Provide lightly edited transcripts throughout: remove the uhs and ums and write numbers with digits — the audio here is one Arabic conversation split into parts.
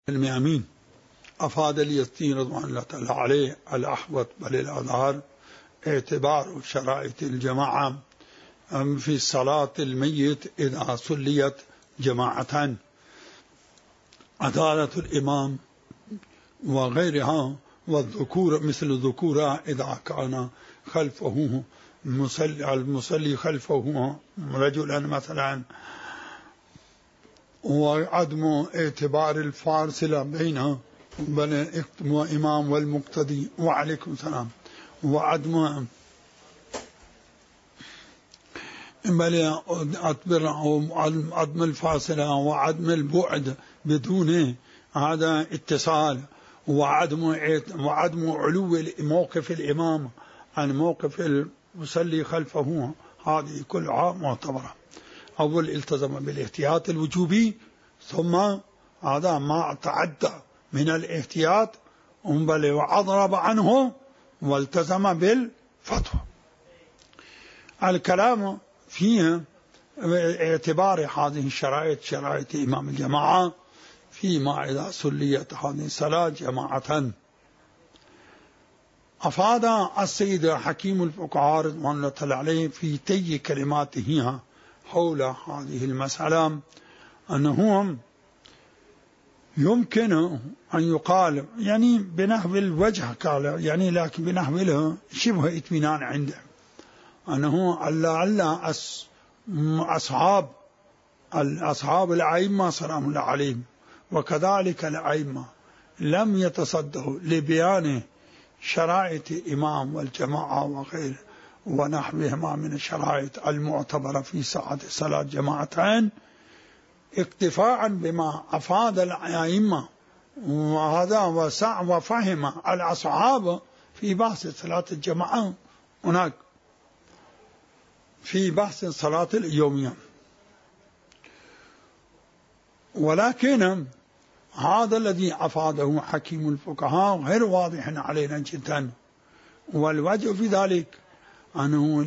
الميامين أفاد اليزيدي رضوان الله تعالى عليه الأحوط بل الأظهر اعتبار شرائط الجماعة في صلاة الميت إذا صليت جماعة، عدالة الإمام وغيرها، والذكور مثل الذكورة إذا كان خلفه المصلي خلفه رجلا مثلا، وعدم اعتبار الفاصلة بين الإمام والمقتدي، وعليكم السلام، وعدم عدم الفاصلة وعدم البعد بدون هذا اتصال، وعدم علو موقف الإمام عن موقف المصلي خلفه، هذه كلها معتبرة. أول التزم بالاحتياط الوجوبي، ثم هذا ما تعدى من الاحتياط بل وأضرب عنه والتزم بالفتوى. الكلام فيه اعتبار هذه الشرائط شرائط إمام الجماعة فيما إذا صليت هذه الصلاة جماعة. أفاد السيد حكيم الفقهاء رضوان الله تعالى عليه في تي كلماته حول هذه المسألة أنه يمكن أن يقال يعني بنحو الوجه قال يعني، لكن بنحو شبه اطمئنان عنده، أنه لعل أصحاب الأئمة سلام الله عليهم وكذلك الأئمة لم يتصدوا لبيان شرائط إمام والجماعة وغيره ونحوهما من الشرائط المعتبرة في ساعة صلاة جماعتين، اكتفاء بما أفاد الأئمة، وهذا وفهم الأصحاب في بحث صلاة الجماعة هناك في بحث صلاة اليومية. ولكن هذا الذي أفاده حكيم الفقهاء غير واضح علينا جدا، والوجه في ذلك أنه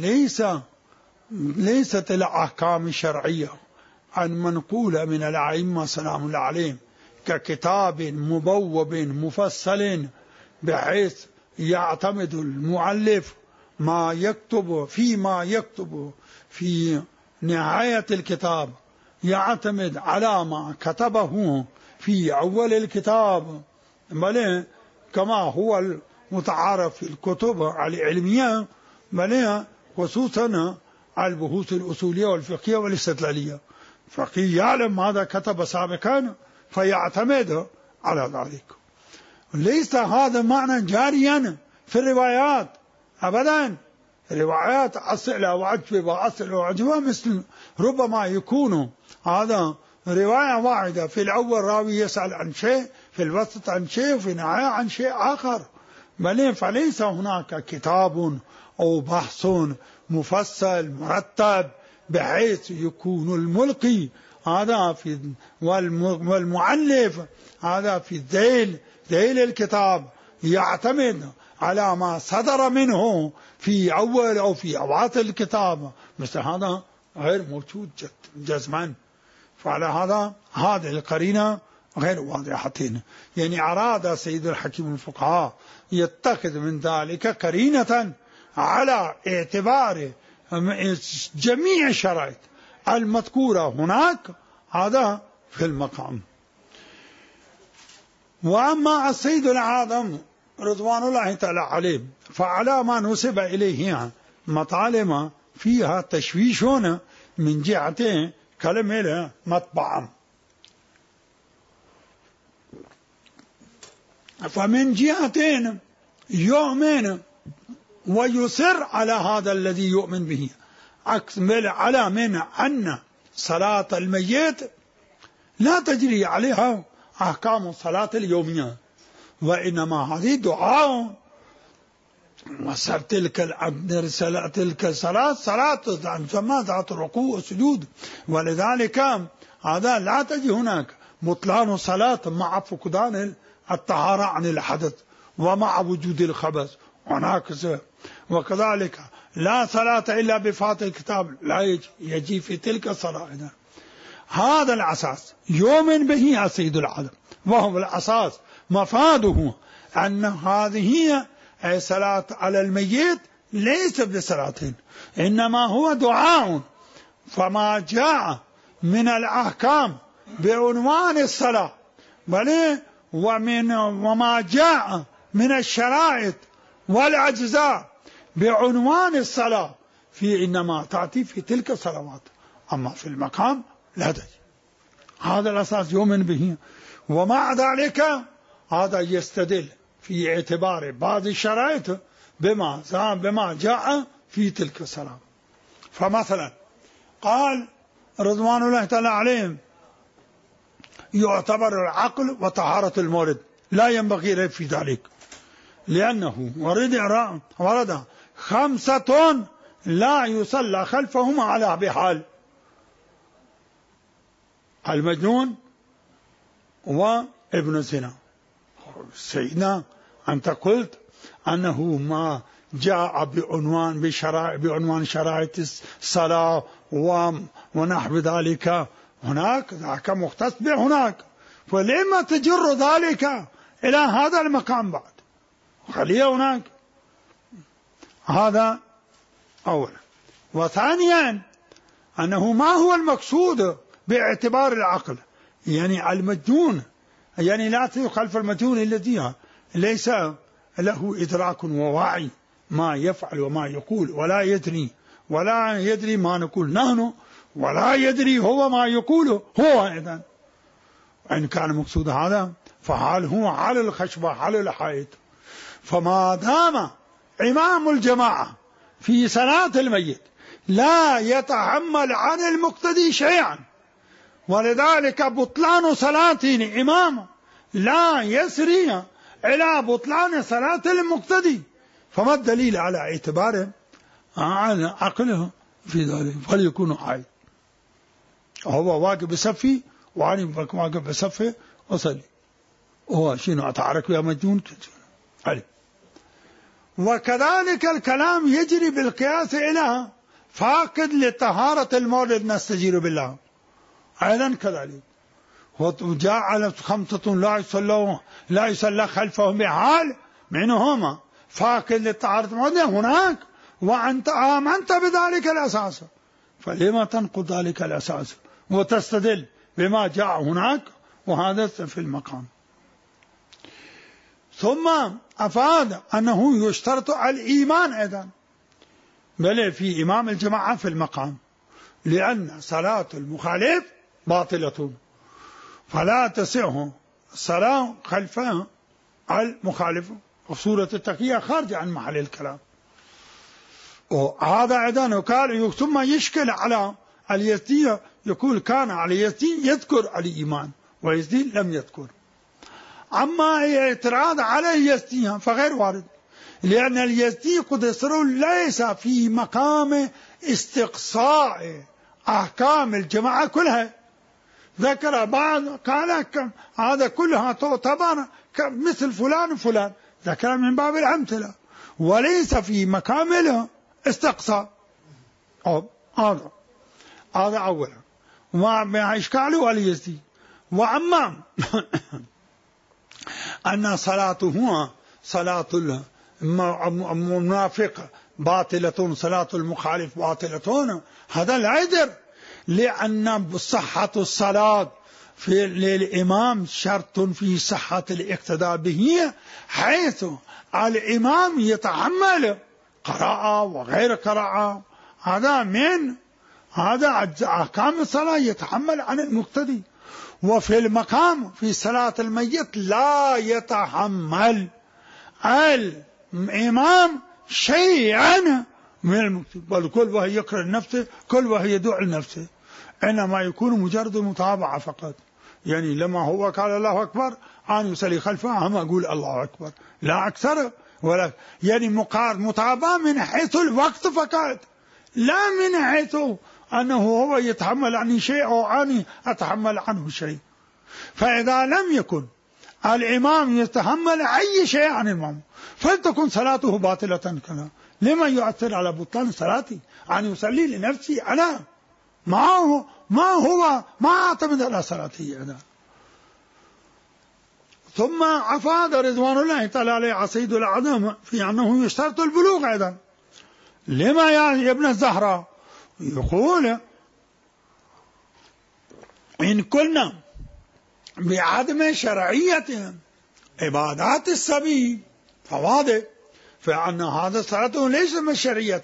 ليست الأحكام الشرعية المنقولة من الأئمة سلام الله عليهم ككتاب مبوب مفصل بحيث يعتمد المؤلف ما يكتب في نهاية الكتاب، يعتمد على ما كتبه في أول الكتاب، بل كما هو المتعارف في الكتب العلمية، بل خصوصا البحوث الأصولية والفقهية والاستدلالية، فقيه يعلم ماذا كتب سابقا فيعتمد على ذلك. ليس هذا معنى جاريا في الروايات أبدا. روايات أسئلة وأجوبة مثل ربما يكون هذا رواية واحدة، في الأول راوي يسأل عن شيء، في الوسط عن شيء، وفي النهاية عن شيء آخر، بل فليس هناك كتاب أو بحث مفصل مرتب بحيث يكون الملقي هذا في والمؤلف هذا في ذيل الكتاب يعتمد على ما صدر منه في أول أو في أواسط الكتاب، مثل هذا غير موجود جزما. فعلى هذا هذه القرينة غير واضحتين، يعني أراد سيد الحكيم الفقهاء يتخذ من ذلك قرينة على اعتبار جميع الشرائط المذكورة هناك، هذا في المقام. وأما السيد العظم رضوان الله تعالى عليه فعلى ما نسب إليه مطالب فيها تشويش من جهة كلمة مطبعا، فمن جهتين يؤمن ويصر على هذا الذي يؤمن به أكمل على من أن صلاة الميت لا تجري عليها أحكام الصلاة اليومية، وإنما هذه دعاء، وصل تلك الصلاة صلاة تسمى ذات الركوع والسجود، ولذلك هذا لا تجي هناك بطلان الصلاة مع فقدان الطهارة عن الحدث ومع وجود الخبث هناك. وكذلك لا صلاة إلا بفاتح الكتاب لا يجي في تلك الصلاة. هذا الأساس يؤمن به السيد العظم وهو الأساس مفاده أن هذه أي صلاة على الميت ليس بصلاة، إنما هو دعاء. فما جاء من الأحكام بعنوان الصلاة وما جاء من الشرائط والأجزاء بعنوان الصلاة إنما تأتي في تلك الصلوات، أما في المقام لا تجي. هذا الأساس يؤمن به. ومع ذلك هذا يستدل في اعتبار بعض الشرائط بما جاء في تلك الصلاة. فمثلا قال رضوان الله تعالى عليهم يعتبر العقل وطهارة المورد، لا ينبغي ريب في ذلك، لأنه ورد 5 لا يصلى خلفهم على بحال: المجنون وابن الزنا. سيدنا أنت قلت أنه ما جاء بعنوان شرائط الصلاة ونحو ذلك هناك، ذاك مختص بهناك، فلما تجر ذلك إلى هذا المقام بعد؟ خليه هناك. هذا أولا. وثانيا أنه ما هو المقصود باعتبار العقل؟ يعني المجنون، يعني لا خلف المجنون الذي ليس له إدراك ووعي ما يفعل وما يقول، ولا يدري ما نقول نحن، ولا يدري هو ما يقوله هو أيضا. إن كان مقصود هذا فحال هو حال الخشبة حال الحائط. فما دام إمام الجماعة في صلاة الميت لا يتحمل عن المقتدي شيئا، ولذلك بطلان صلاة إمام لا يسري إلى بطلان صلاة المقتدي، فما الدليل على اعتباره على عقله في ذلك؟ فليكون حي، هو واقف بصفي وأنا واقف بصفي وصلي، هو شنو أتعارك يا مجنون علي. وكذلك الكلام يجري بالقياس إلى فاقد لطهارة المولد نستجير بالله أيضا كذلك. وجاء على 5 لا يصلى خلفهم بحال، منهما فاقد لطهارة المولد هناك، وأنت آمنت بذلك الأساس، فلما تنقض ذلك الأساس وتستدل بما جاء هناك؟ وهذا في المقام. ثم أفاد أنه يشترط الإيمان أيضا، بل في إمام الجماعة في المقام، لأن صلاة المخالف باطلة، فلا تصح الصلاة خلف المخالف، وصورة التقية خارجة عن محل الكلام. وهذا أيضا قال ثم يشكل على اليزدي، يقول كان على اليزدي يذكر الإيمان ويزدي لم يذكر. أما اعتراض على اليزدي فغير وارد، لأن اليزدي قدسه ليس في مقام استقصاء أحكام الجماعة كلها، ذكر بعض قال هذا كلها تعتبر مثل فلان وفلان، ذكر من باب الأمثلة، وليس في مقام له استقصاء. هذا أولا وما إشكاله اليزدي. وأما أن صلاته صلاة المنافق باطلة، صلاة المخالف باطلة، هذا لا يدر، لأن صحة الصلاة للإمام شرط في صحة الاقتداء به، حيث الإمام يتحمل قراءة وغير قراءة، هذا أحكام الصلاة يتحمل عن المقتدي. وفي المقام في صلاة الميت لا يتحمل الإمام شيئا من المقتدي، بل كل وهي يقرأ لنفسه، كل وهي يدعو لنفسه، إنما يكون مجرد متابعة فقط. يعني لما هو قال الله أكبر أنا يصلي خلفه هم أقول الله أكبر، لا أكثر ولا، يعني متابعة من حيث الوقت فقط، لا من حيث أنه هو يتحمل عني شيء أو أنا أتحمل عنه شيء. فإذا لم يكن الإمام يتحمل أي شيء عن المأموم فلتكن صلاته باطلة كذا. لما يؤثر على بطلان صلاتي أن يصلي لنفسي أنا؟ ما هو ما أعتمد على صلاتي أنا. ثم أفاد رضوان الله تعالى عليه عصيد الأعظم في أنه يشترط البلوغ أيضا. لما يا ابن الزهراء؟ يقول إن كنا بعدم شرعية عبادات السبي فواضح فأن هذا صلاته ليس من شرعية،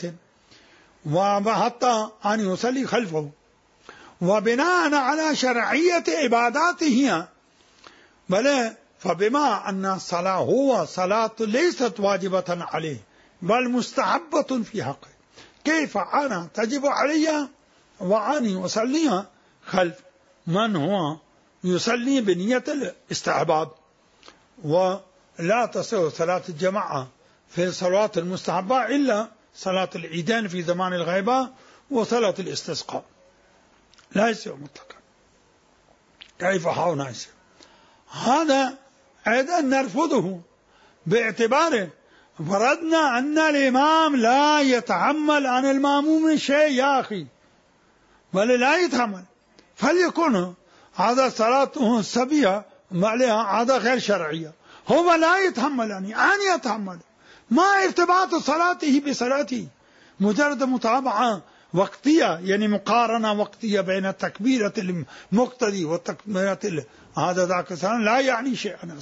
وحتى أن يصلي خلفه، وبناء على شرعية عباداته بل فبما أن الصلاة هو صلاة ليست واجبة عليه بل مستحبة في حقه، كيف أنا تجب علي وأني أصليها خلف من هو يصلي بنية الاستحباب؟ ولا تصح صلاة الجماعة في الصلوات المستحبة إلا صلاة العيدين في زمان الغيبة وصلاة الاستسقاء، لا يصح مطلقا. كيف حاول يصح؟ هذا أيضا نرفضه باعتباره فرضنا أن الإمام لا يتحمل عن المأموم شيء يا أخي، بل لا يتحمل، فليكون هذا صلاته السبية عليها هذا غير شرعية، هو لا يتحمل يعني أن يتحمل، ما ارتباط صلاته بصلاته، مجرد متابعة وقتية يعني مقارنة وقتية بين التكبيرة المقتدي والتكبيرة هذا ذاك لا يعني شيئا.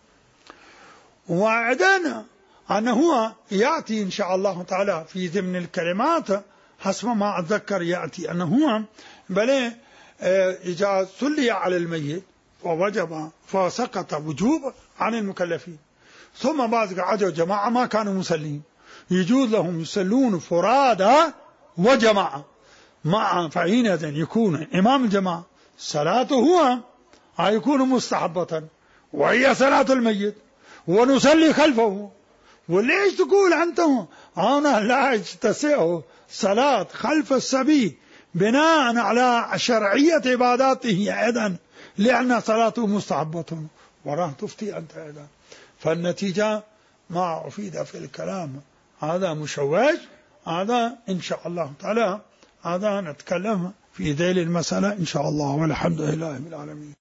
وأيضا أنه يأتي إن شاء الله تعالى في ضمن الكلمات حسب ما أتذكر يأتي أنه بل إذا صلي على الميت ووجب فسقط وجوب عن المكلفين، ثم بعد عجوا جماعة ما كانوا مسلين يجوز لهم يصلون فرادى وجماعة مع، فحينئذ يكون إمام الجماعة صلاته هو يكون مستحبة وهي صلاة الميت ونصلي خلفه. وليش تقول أنتم أنا لا تستطيع صلاة خلف السبي بناء على شرعية عباداته أيضا لأن صلاته مستحبة وراه تفتي أنت أيضا؟ فالنتيجة ما أفيد في الكلام هذا مشوش، هذا إن شاء الله تعالى هذا نتكلم في ذيل المسألة إن شاء الله، والحمد لله رب العالمين.